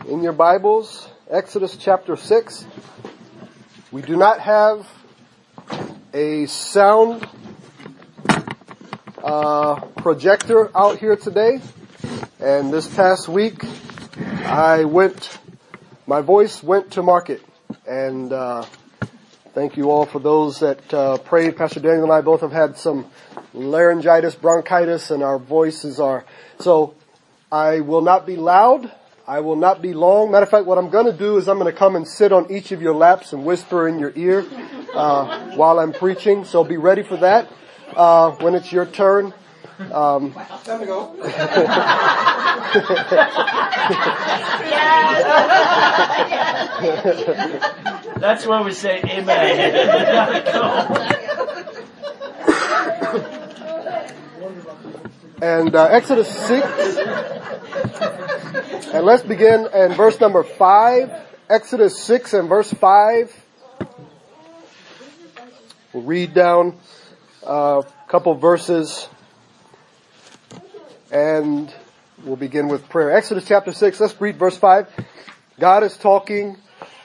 in your Bibles, Exodus chapter 6. We do not have a sound projector out here today. And this past week, my voice went to market. And thank you all for those that prayed. Pastor Daniel and I both have had some laryngitis, bronchitis, and our voices are... So I will not be loud. I will not be long. Matter of fact, what I'm going to do is I'm going to come and sit on each of your laps and whisper in your ear while I'm preaching. So be ready for that when it's your turn. Time to go. That's where we say amen. And Exodus 6, and let's begin in verse number 5. Exodus 6 and verse 5. We'll read down a couple verses, and we'll begin with prayer. Exodus chapter 6, let's read verse 5. God is talking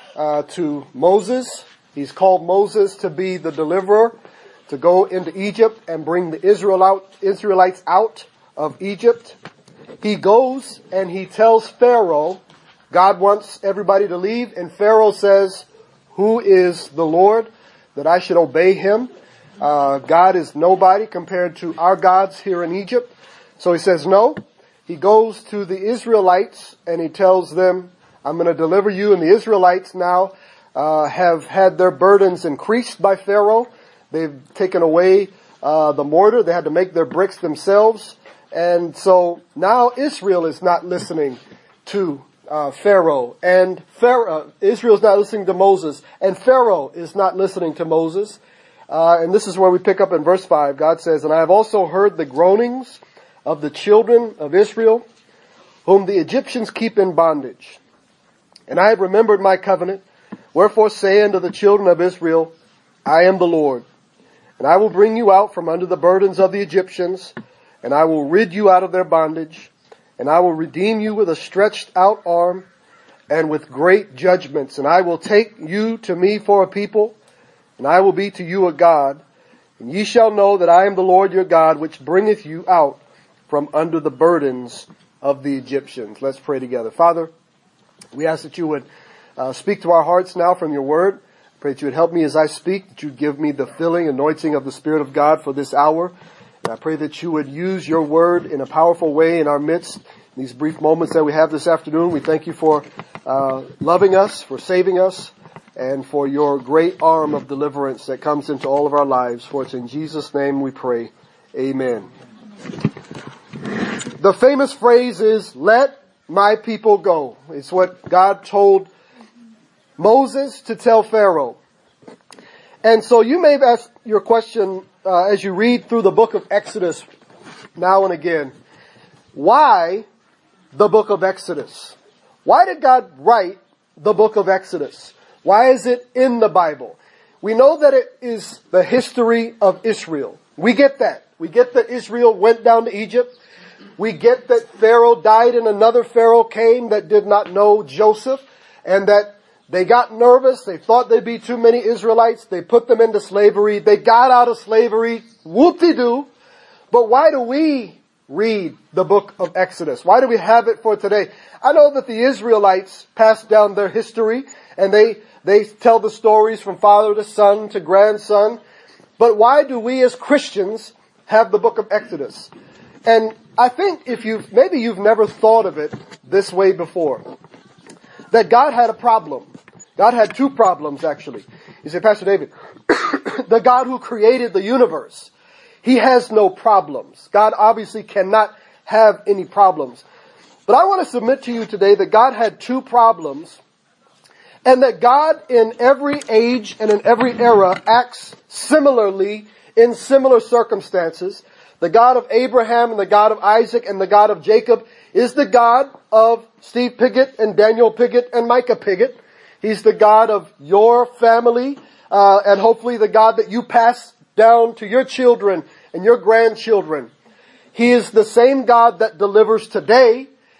to Moses. He's called Moses to be the deliverer, to go into Egypt and bring the Israelites out of Egypt. He goes and he tells Pharaoh, God wants everybody to leave, and Pharaoh says, who is the Lord that I should obey him? God is nobody compared to our gods here in Egypt. So he says no. He goes to the Israelites and he tells them, I'm going to deliver you. And the Israelites now have had their burdens increased by Pharaoh. They've taken away the mortar. They had to make their bricks themselves. And so now Israel is not listening to Pharaoh. And Israel is not listening to Moses. And Pharaoh is not listening to Moses. And this is where we pick up in verse 5. God says, and I have also heard the groanings of the children of Israel, whom the Egyptians keep in bondage. And I have remembered my covenant. Wherefore say unto the children of Israel, I am the Lord. And I will bring you out from under the burdens of the Egyptians, and I will rid you out of their bondage, and I will redeem you with a stretched out arm, and with great judgments. And I will take you to me for a people, and I will be to you a God. And ye shall know that I am the Lord your God, which bringeth you out from under the burdens of the Egyptians. Let's pray together. Father, we ask that you would speak to our hearts now from your word. Pray that you would help me as I speak, that you would give me the filling, anointing of the Spirit of God for this hour. And I pray that you would use your word in a powerful way in our midst. In these brief moments that we have this afternoon, we thank you for loving us, for saving us, and for your great arm of deliverance that comes into all of our lives. For it's in Jesus' name we pray. Amen. The famous phrase is, let my people go. It's what God told Moses to tell Pharaoh. And so you may have asked your question as you read through the book of Exodus now and again. Why the book of Exodus? Why did God write the book of Exodus? Why is it in the Bible? We know that it is the history of Israel. We get that. We get that Israel went down to Egypt. We get that Pharaoh died and another Pharaoh came that did not know Joseph, and that they got nervous. They thought there'd be too many Israelites. They put them into slavery. They got out of slavery. Whoop-de-doo. But why do we read the book of Exodus? Why do we have it for today? I know that the Israelites passed down their history and they tell the stories from father to son to grandson. But why do we as Christians have the book of Exodus? And I think maybe you've never thought of it this way before. That God had a problem. God had two problems, actually. You say, Pastor David, the God who created the universe, he has no problems. God obviously cannot have any problems. But I want to submit to you today that God had two problems, and that God in every age and in every era acts similarly in similar circumstances. The God of Abraham and the God of Isaac and the God of Jacob is the God of Steve Piggott and Daniel Piggott and Micah Piggott. He's the God of your family, and hopefully the God that you pass down to your children and your grandchildren. He is the same God that delivers today,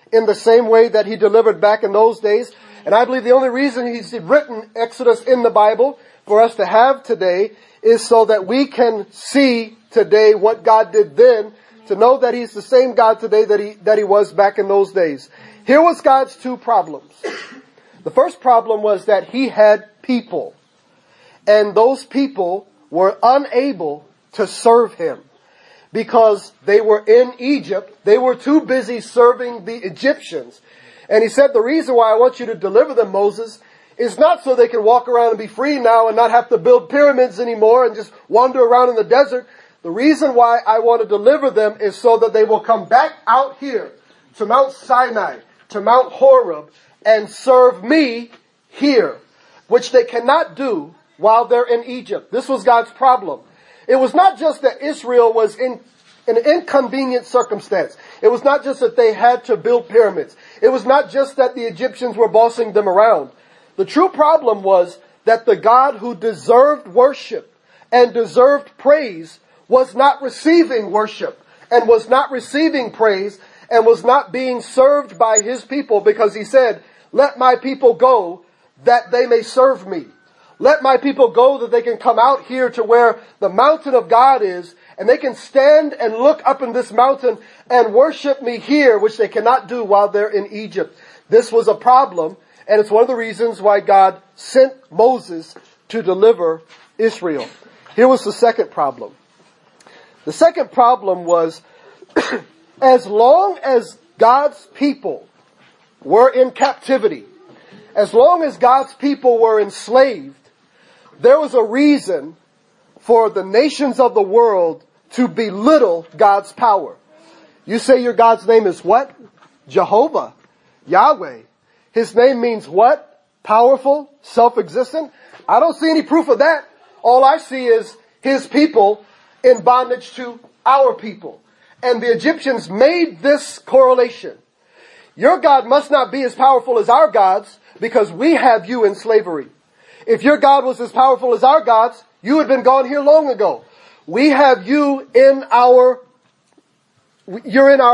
in the same way that he delivered back in those days. And I believe the only reason he's written Exodus in the Bible for us to have today is so that we can see today what God did then, to know that he's the same God today that he was back in those days. Here was God's two problems. The first problem was that he had people, and those people were unable to serve him because they were in Egypt. They were too busy serving the Egyptians. And he said, the reason why I want you to deliver them, Moses, is not so they can walk around and be free now and not have to build pyramids anymore and just wander around in the desert. The reason why I want to deliver them is so that they will come back out here to Mount Sinai, to Mount Horeb, and serve me here, which they cannot do while they're in Egypt. This was God's problem. It was not just that Israel was in an inconvenient circumstance. It was not just that they had to build pyramids. It was not just that the Egyptians were bossing them around. The true problem was that the God who deserved worship and deserved praise was not receiving worship and was not receiving praise and was not being served by his people, because he said, let my people go that they may serve me. Let my people go that they can come out here to where the mountain of God is, and they can stand and look up in this mountain and worship me here, which they cannot do while they're in Egypt. This was a problem, and it's one of the reasons why God sent Moses to deliver Israel. Here was the second problem. The second problem was, as long as God's people were in captivity, as long as God's people were enslaved, there was a reason for the nations of the world to belittle God's power. You say your God's name is what? Jehovah, Yahweh. His name means what? Powerful, self-existent. I don't see any proof of that. All I see is his people in bondage to our people. And the Egyptians made this correlation. Your God must not be as powerful as our gods because we have you in slavery. If your God was as powerful as our gods, you had been gone here long ago. We have you in you're in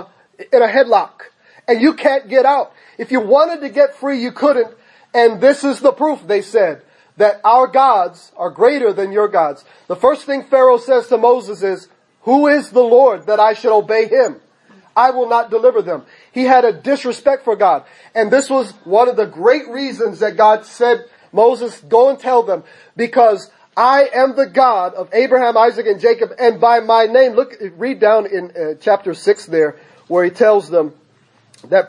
a headlock, and you can't get out. If you wanted to get free, you couldn't. And this is the proof, they said, that our gods are greater than your gods. The first thing Pharaoh says to Moses is, who is the Lord that I should obey him? I will not deliver them. He had a disrespect for God. And this was one of the great reasons that God said, Moses, go and tell them, because I am the God of Abraham, Isaac, and Jacob, and by my name. Look, read down in chapter 6 there, where he tells them that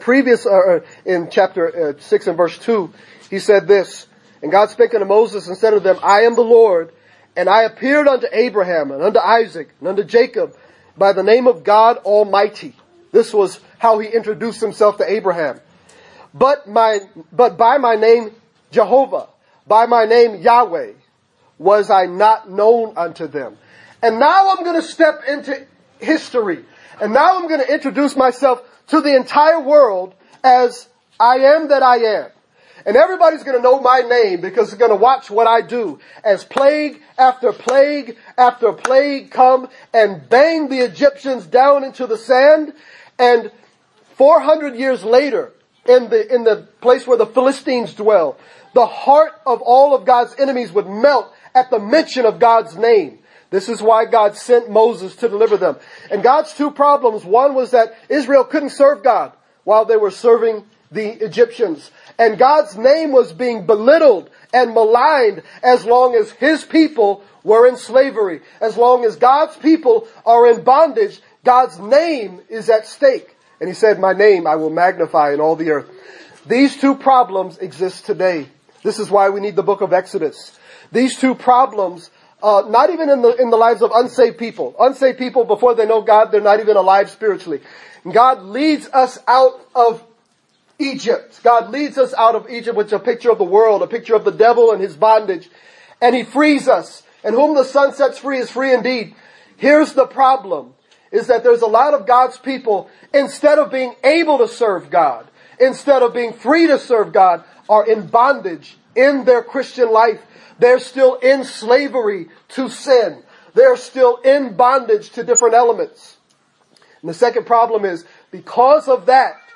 in chapter 6 and verse 2, he said this, and God spake unto Moses and said unto them, I am the Lord, and I appeared unto Abraham, and unto Isaac, and unto Jacob, by the name of God Almighty. This was how he introduced himself to Abraham. But by my name Jehovah, by my name Yahweh, was I not known unto them. And now I'm going to step into history. And now I'm going to introduce myself to the entire world as I am that I am. And everybody's going to know my name because they're going to watch what I do as plague after plague after plague come and bang the Egyptians down into the sand. And 400 years later, in the place where the Philistines dwell, the heart of all of God's enemies would melt at the mention of God's name. This is why God sent Moses to deliver them. And God's two problems. One was that Israel couldn't serve God while they were serving the Egyptians. And God's name was being belittled and maligned as long as his people were in slavery. As long as God's people are in bondage, God's name is at stake. And he said, my name I will magnify in all the earth. These two problems exist today. This is why we need the book of Exodus. These two problems, not even in the lives of unsaved people. Unsaved people, before they know God, they're not even alive spiritually. God leads us out of Egypt. God leads us out of Egypt, which is a picture of the world, a picture of the devil and his bondage. And he frees us. And whom the Son sets free is free indeed. Here's the problem, is that there's a lot of God's people, instead of being able to serve God, instead of being free to serve God, are in bondage in their Christian life. They're still in slavery to sin. They're still in bondage to different elements. And the second problem is, because of that,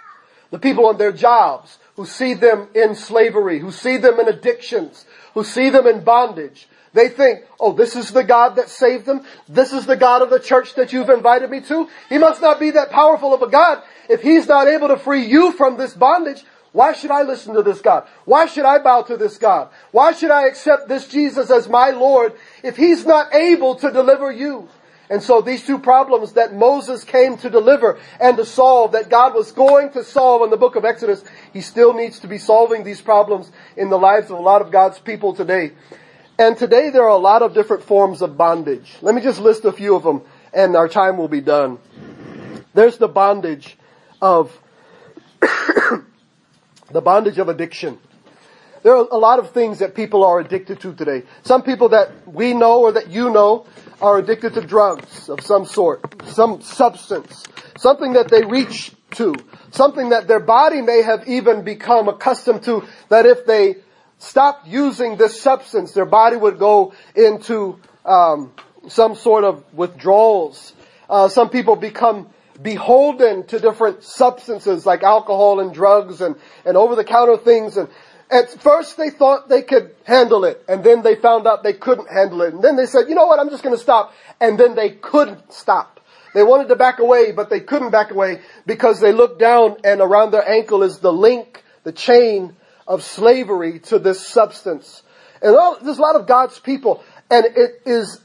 the people on their jobs who see them in slavery, who see them in addictions, who see them in bondage. They think, oh, this is the God that saved them. This is the God of the church that you've invited me to. He must not be that powerful of a God. If He's not able to free you from this bondage, why should I listen to this God? Why should I bow to this God? Why should I accept this Jesus as my Lord if He's not able to deliver you? And so these two problems that Moses came to deliver and to solve, that God was going to solve in the book of Exodus, He still needs to be solving these problems in the lives of a lot of God's people today. And today there are a lot of different forms of bondage. Let me just list a few of them and our time will be done. There's the bondage of the bondage of addiction. There are a lot of things that people are addicted to today. Some people that we know or that you know are addicted to drugs of some sort, some substance, something that they reach to, something that their body may have even become accustomed to, that if they stopped using this substance, their body would go into some sort of withdrawals. Some people become beholden to different substances like alcohol and drugs and over-the-counter things. And at first they thought they could handle it, and then they found out they couldn't handle it. And then they said, you know what, I'm just going to stop. And then they couldn't stop. They wanted to back away, but they couldn't back away because they looked down and around their ankle is the link, the chain of slavery to this substance. And there's a lot of God's people, and it is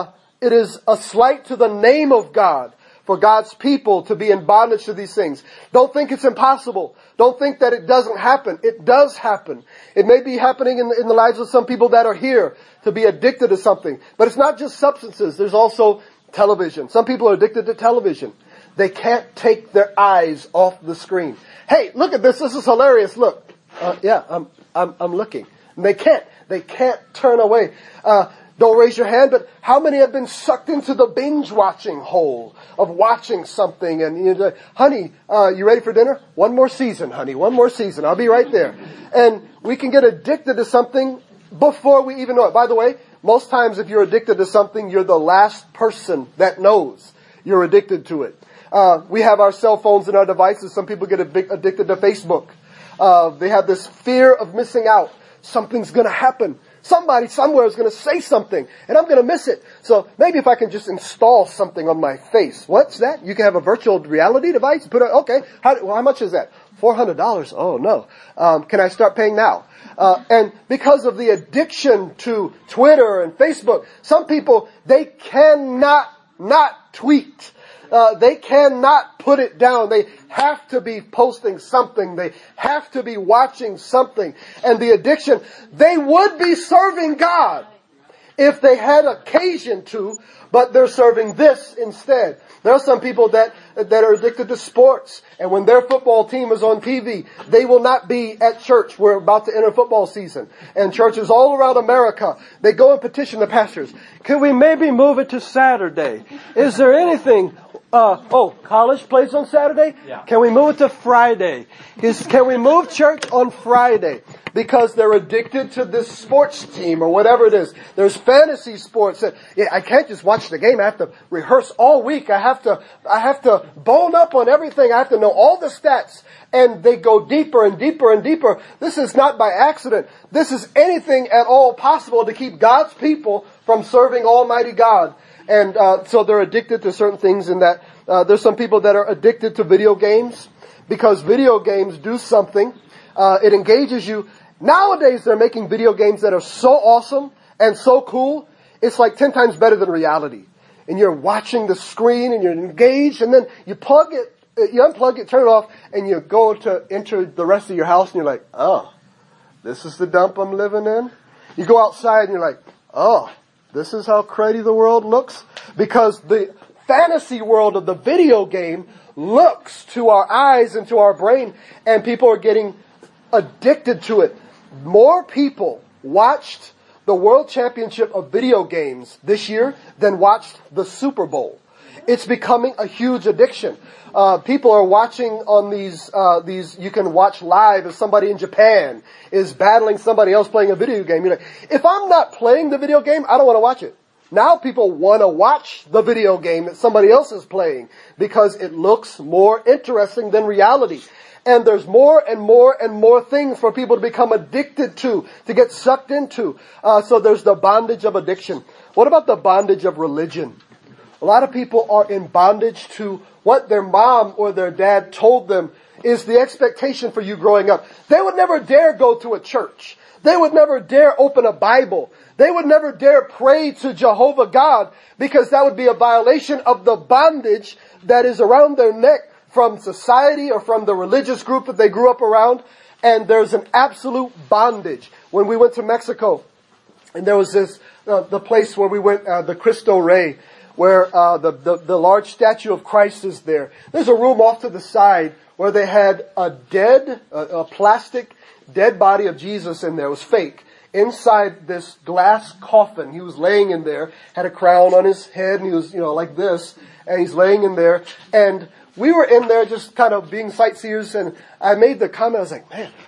a slight to the name of God for God's people to be in bondage to these things. Don't think it's impossible. Don't think that it doesn't happen. It does happen. It may be happening in the lives of some people that are here to be addicted to something. But it's not just substances. There's also television. Some people are addicted to television. They can't take their eyes off the screen. Hey, look at this. This is hilarious. Look. I'm looking. And they can't turn away. Don't raise your hand, but how many have been sucked into the binge watching hole of watching something and you're like, honey, you ready for dinner? One more season, honey, one more season. I'll be right there. And we can get addicted to something before we even know it. By the way, most times if you're addicted to something, you're the last person that knows you're addicted to it. We have our cell phones and our devices. Some people get addicted to Facebook. They have this fear of missing out. Something's going to happen. Somebody somewhere is going to say something, and I'm going to miss it. So maybe if I can just install something on my face. What's that? You can have a virtual reality device? Okay. How much is that? $400. Oh, no. Can I start paying now? And because of the addiction to Twitter and Facebook, some people, they cannot not tweet. They cannot put it down. They have to be posting something. They have to be watching something. And the addiction, they would be serving God if they had occasion to, but they're serving this instead. There are some people that are addicted to sports, and when their football team is on TV, they will not be at church. We're about to enter football season, and churches all around America, they go and petition the pastors. Can we maybe move it to Saturday? Is there anything? College plays on Saturday? Yeah. Can we move it to Friday? Can we move church on Friday? Because they're addicted to this sports team or whatever it is. There's fantasy sports. I can't just watch the game. I have to rehearse all week. I have to bone up on everything. I have to know all the stats. And they go deeper and deeper and deeper. This is not by accident. This is anything at all possible to keep God's people from serving Almighty God. And so they're addicted to certain things in that. There's some people that are addicted to video games because video games do something. It engages you. Nowadays, they're making video games that are so awesome and so cool. It's like 10 times better than reality. And you're watching the screen and you're engaged, and then you plug it, you unplug it, turn it off, and you go to enter the rest of your house, and you're like, oh, this is the dump I'm living in? You go outside and you're like, oh, this is how cruddy the world looks? Because the fantasy world of the video game looks to our eyes and to our brain, and people are getting addicted to it. More people watched the World Championship of video games this year than watched the Super Bowl. It's becoming a huge addiction. People are watching on these, you can watch live as somebody in Japan is battling somebody else playing a video game. You're like, if I'm not playing the video game, I don't want to watch it. Now people want to watch the video game that somebody else is playing because it looks more interesting than reality. And there's more and more and more things for people to become addicted to get sucked into. So there's the bondage of addiction. What about the bondage of religion? A lot of people are in bondage to what their mom or their dad told them is the expectation for you growing up. They would never dare go to a church. They would never dare open a Bible. They would never dare pray to Jehovah God because that would be a violation of the bondage that is around their neck from society or from the religious group that they grew up around. And there's an absolute bondage. When we went to Mexico, and there was this, the place where we went, the Cristo Rey, where the large statue of Christ is there. There's a room off to the side where they had a plastic dead body of Jesus in there. It was fake. Inside this glass coffin, he was laying in there, had a crown on his head, and he was, like this, and he's laying in there. And we were in there just kind of being sightseers, and I made the comment, I was like, man,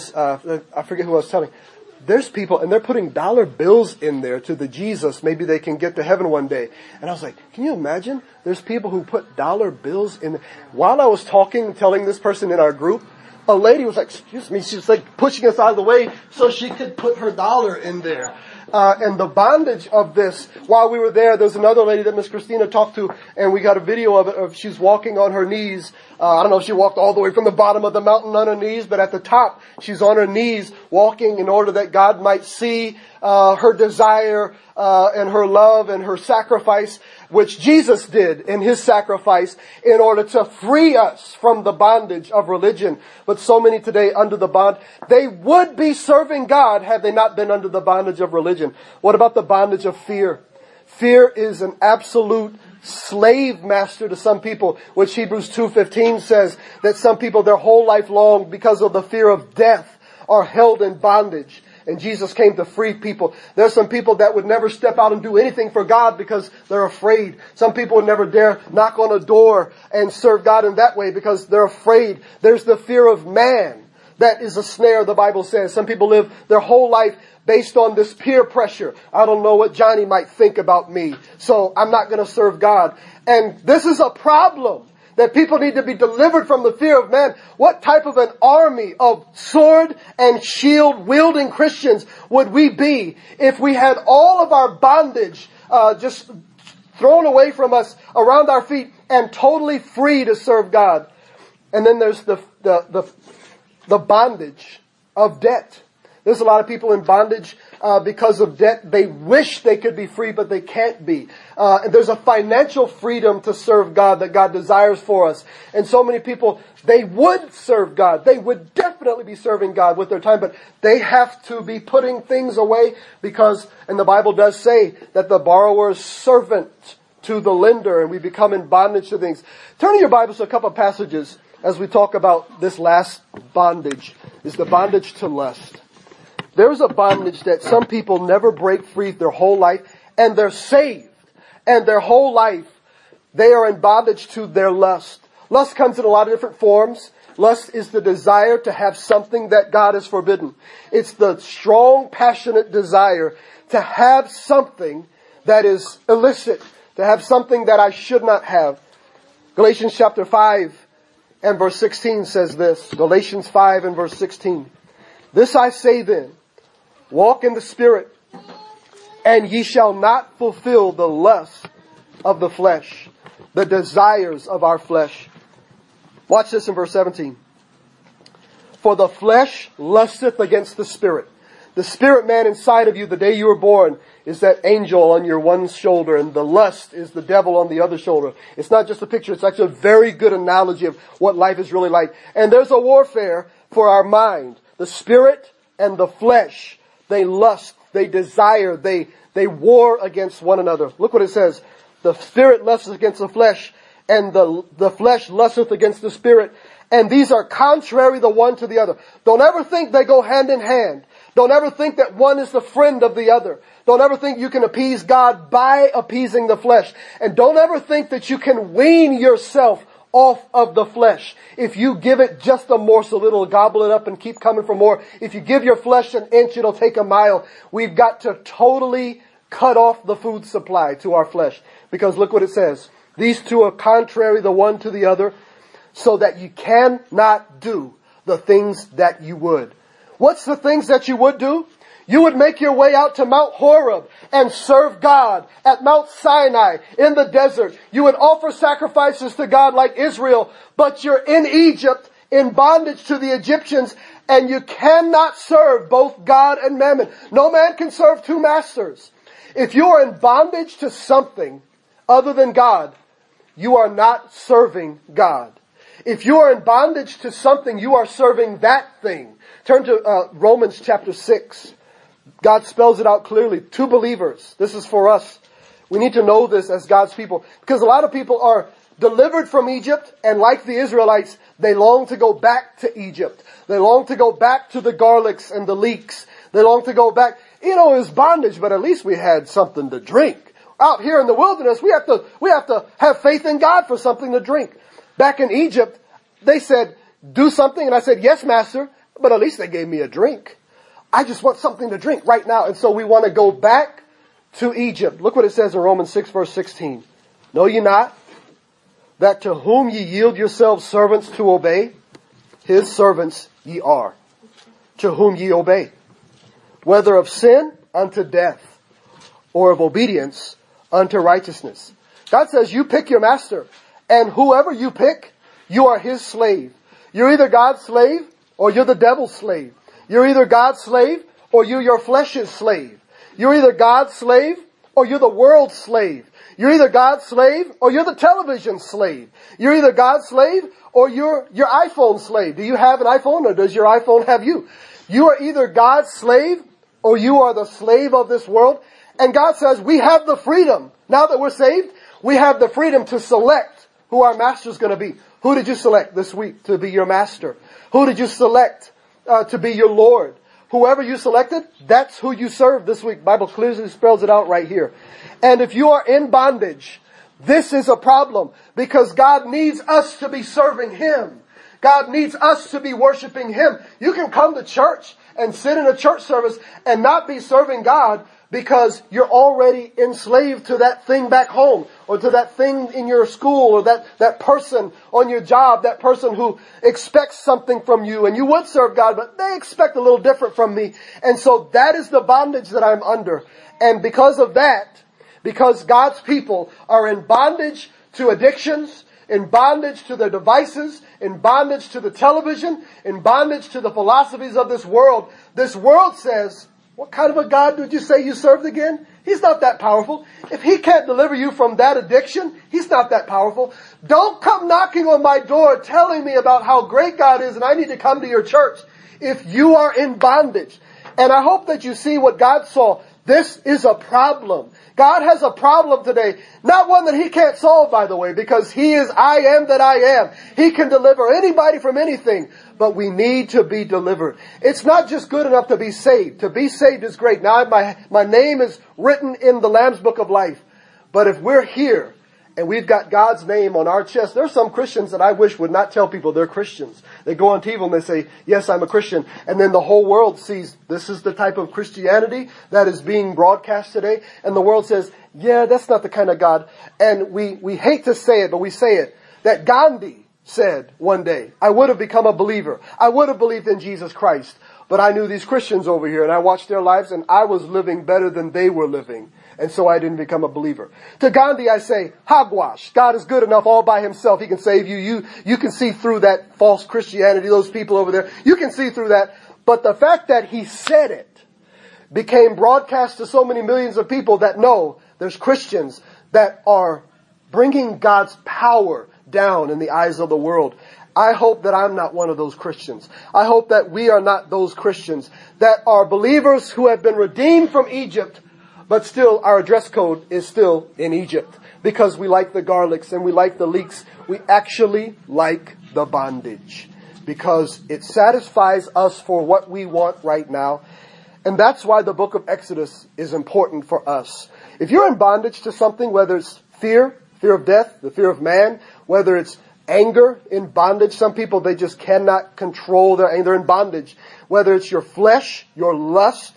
I forget who I was telling. There's people, and they're putting dollar bills in there to the Jesus. Maybe they can get to heaven one day. And I was like, can you imagine? There's people who put dollar bills in there. While I was telling this person in our group, a lady was like, excuse me, she was like pushing us out of the way so she could put her dollar in there. And the bondage of this, while we were there was another lady that Miss Christina talked to, and we got a video of it, she's walking on her knees. I don't know if she walked all the way from the bottom of the mountain on her knees, but at the top, she's on her knees walking in order that God might see her desire and her love and her sacrifice, which Jesus did in His sacrifice in order to free us from the bondage of religion. But so many today under the bond, they would be serving God had they not been under the bondage of religion. What about the bondage of fear? Fear is an absolute slave master to some people, which Hebrews 2:15 says that some people their whole life long, because of the fear of death, are held in bondage. And Jesus came to free people. There's some people that would never step out and do anything for God because they're afraid. Some people would never dare knock on a door and serve God in that way because they're afraid. There's the fear of man. That is a snare, the Bible says. Some people live their whole life based on this peer pressure. I don't know what Johnny might think about me, so I'm not going to serve God. And this is a problem. That people need to be delivered from the fear of man. What type of an army of sword and shield wielding Christians would we be if we had all of our bondage just thrown away from us around our feet and totally free to serve God? And then there's the bondage of debt. There's a lot of people in bondage because of debt. They wish they could be free, but they can't be. And there's a financial freedom to serve God that God desires for us. And so many people, they would serve God. They would definitely be serving God with their time, but they have to be putting things away because, and the Bible does say that the borrower is servant to the lender, and we become in bondage to things. Turn in your Bibles to a couple of passages as we talk about this last bondage, is the bondage to lust. There's a bondage that some people never break free their whole life, and they're saved. And their whole life, they are in bondage to their lust. Lust comes in a lot of different forms. Lust is the desire to have something that God has forbidden. It's the strong, passionate desire to have something that is illicit, to have something that I should not have. Galatians chapter 5 and verse 16 says this. Galatians 5 and verse 16. This I say then, walk in the Spirit, and ye shall not fulfill the lust of the flesh, the desires of our flesh. Watch this in verse 17. For the flesh lusteth against the Spirit. The spirit man inside of you, the day you were born, is that angel on your one shoulder, and the lust is the devil on the other shoulder. It's not just a picture, it's actually a very good analogy of what life is really like. And there's a warfare for our mind. The spirit and the flesh, they lust, they desire, they war against one another. Look what it says. The spirit lusts against the flesh, and the flesh lusteth against the spirit. And these are contrary the one to the other. Don't ever think they go hand in hand. Don't ever think that one is the friend of the other. Don't ever think you can appease God by appeasing the flesh. And don't ever think that you can wean yourself off of the flesh. If you give it just a morsel, it'll gobble it up and keep coming for more. If you give your flesh an inch, it'll take a mile. We've got to totally cut off the food supply to our flesh. Because look what it says. These two are contrary the one to the other, so that you cannot do the things that you would. What's the things that you would do? You would make your way out to Mount Horeb and serve God at Mount Sinai in the desert. You would offer sacrifices to God like Israel, but you're in Egypt in bondage to the Egyptians, and you cannot serve both God and Mammon. No man can serve two masters. If you are in bondage to something other than God, you are not serving God. If you are in bondage to something, you are serving that thing. Turn to Romans chapter 6. God spells it out clearly. To believers. This is for us. We need to know this as God's people. Because a lot of people are delivered from Egypt, and like the Israelites, they long to go back to Egypt. They long to go back to the garlics and the leeks. They long to go back. You know, it was bondage, but at least we had something to drink. Out here in the wilderness, we have to have faith in God for something to drink. Back in Egypt, they said, do something, and I said, yes, master, but at least they gave me a drink. I just want something to drink right now. And so we want to go back to Egypt. Look what it says in Romans 6 verse 16. Know ye not that to whom ye yield yourselves servants to obey, his servants ye are, to whom ye obey, whether of sin unto death, or of obedience unto righteousness. God says you pick your master, and whoever you pick, you are his slave. You're either God's slave or you're the devil's slave. You're either God's slave or you're your flesh's slave. You're either God's slave or you're the world's slave. You're either God's slave or you're the television slave. You're either God's slave or you're your iPhone slave. Do you have an iPhone, or does your iPhone have you? You are either God's slave or you are the slave of this world. And God says we have the freedom. Now that we're saved, we have the freedom to select who our master is going to be. Who did you select this week to be your master? Who did you select to be your Lord? Whoever you selected, that's who you serve this week. Bible clearly spells it out right here. And if you are in bondage, this is a problem, because God needs us to be serving Him. God needs us to be worshiping Him. You can come to church and sit in a church service and not be serving God, because you're already enslaved to that thing back home, or to that thing in your school, or that person on your job, that person who expects something from you. And you would serve God, but they expect a little different from me. And so that is the bondage that I'm under. And because of that, because God's people are in bondage to addictions, in bondage to their devices, in bondage to the television, in bondage to the philosophies of this world says, what kind of a God did you say you served again? He's not that powerful. If He can't deliver you from that addiction, He's not that powerful. Don't come knocking on my door telling me about how great God is and I need to come to your church if you are in bondage. And I hope that you see what God saw. This is a problem. God has a problem today. Not one that He can't solve, by the way, because He is I am that I am. He can deliver anybody from anything. But we need to be delivered. It's not just good enough to be saved. To be saved is great. Now my name is written in the Lamb's Book of Life. But if we're here and we've got God's name on our chest, there are some Christians that I wish would not tell people they're Christians. They go on TV and they say, yes, I'm a Christian. And then the whole world sees this is the type of Christianity that is being broadcast today. And the world says, yeah, that's not the kind of God. And we hate to say it, but we say it, that Gandhi said one day, I would have become a believer. I would have believed in Jesus Christ. But I knew these Christians over here and I watched their lives and I was living better than they were living. And so I didn't become a believer. To Gandhi I say, hogwash. God is good enough all by Himself. He can save you. You can see through that false Christianity, those people over there. You can see through that. But the fact that he said it became broadcast to so many millions of people that know there's Christians that are bringing God's power down in the eyes of the world. I hope that I'm not one of those Christians. I hope that we are not those Christians that are believers who have been redeemed from Egypt, but still our dress code is still in Egypt because we like the garlics and we like the leeks. We actually like the bondage because it satisfies us for what we want right now. And that's why the book of Exodus is important for us. If you're in bondage to something, whether it's fear of death, the fear of man, whether it's anger, in bondage. Some people, they just cannot control their anger. They're in bondage. Whether it's your flesh, your lust,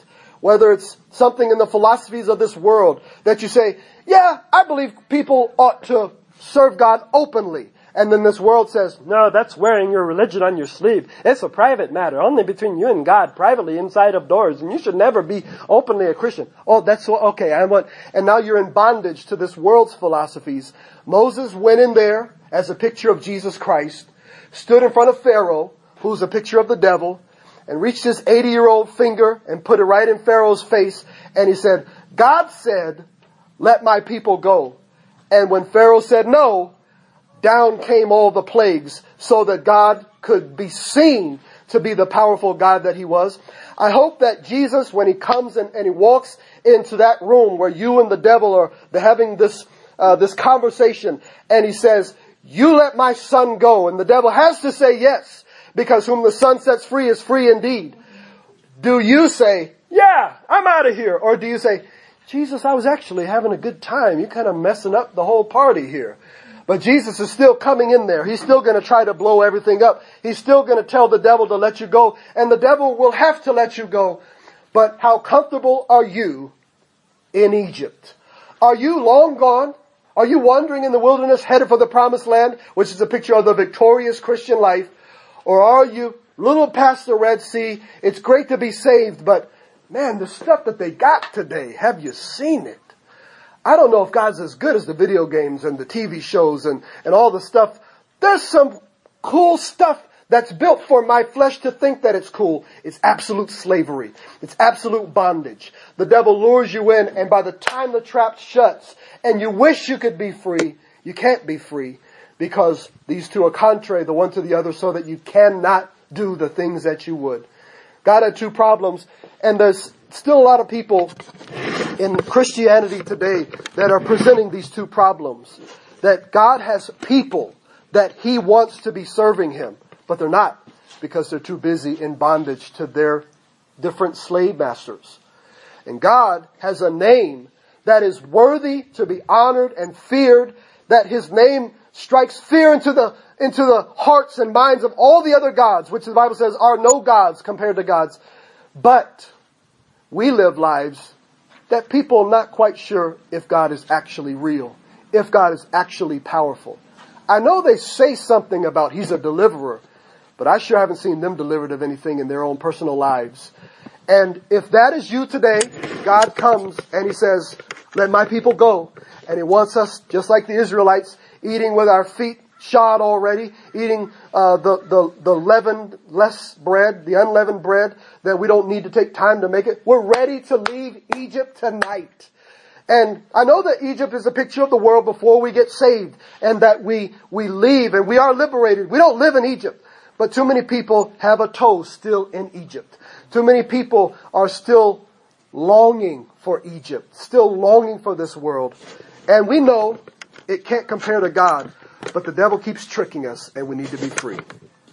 whether it's something in the philosophies of this world that you say, yeah, I believe people ought to serve God openly. And then this world says, no, that's wearing your religion on your sleeve. It's a private matter, only between you and God, privately inside of doors. And you should never be openly a Christian. Oh, that's okay. And now you're in bondage to this world's philosophies. Moses went in there as a picture of Jesus Christ, stood in front of Pharaoh, who's a picture of the devil, and reached his 80-year-old finger and put it right in Pharaoh's face. And he said, God said, let my people go. And when Pharaoh said no, down came all the plagues so that God could be seen to be the powerful God that he was. I hope that Jesus, when he comes and he walks into that room where you and the devil are having this conversation, and he says, you let my son go. And the devil has to say yes, because whom the son sets free is free indeed. Do you say, yeah, I'm out of here? Or do you say, Jesus, I was actually having a good time. You're kind of messing up the whole party here. But Jesus is still coming in there. He's still going to try to blow everything up. He's still going to tell the devil to let you go. And the devil will have to let you go. But how comfortable are you in Egypt? Are you long gone? Are you wandering in the wilderness headed for the promised land, which is a picture of the victorious Christian life? Or are you little past the Red Sea? It's great to be saved, but man, the stuff that they got today, have you seen it? I don't know if God's as good as the video games and the TV shows and all the stuff. There's some cool stuff that's built for my flesh to think that it's cool. It's absolute slavery. It's absolute bondage. The devil lures you in, and by the time the trap shuts and you wish you could be free, you can't be free, because these two are contrary the one to the other, so that you cannot do the things that you would. God had two problems, and there's still a lot of people in Christianity today that are presenting these two problems. That God has people that he wants to be serving him, but they're not, because they're too busy in bondage to their different slave masters. And God has a name that is worthy to be honored and feared, that his name strikes fear into the hearts and minds of all the other gods, which the Bible says are no gods compared to God's. But we live lives that people are not quite sure if God is actually real, if God is actually powerful. I know they say something about he's a deliverer, but I sure haven't seen them delivered of anything in their own personal lives. And if that is you today, God comes and he says, let my people go. And he wants us, just like the Israelites, eating with our feet shod already, eating the leavened less bread, the unleavened bread that we don't need to take time to make it. We're ready to leave Egypt tonight. And I know that Egypt is a picture of the world before we get saved, and that we leave and we are liberated. We don't live in Egypt, but too many people have a toe still in Egypt. Too many people are still longing for Egypt, still longing for this world. And we know it can't compare to God. But the devil keeps tricking us, and we need to be free.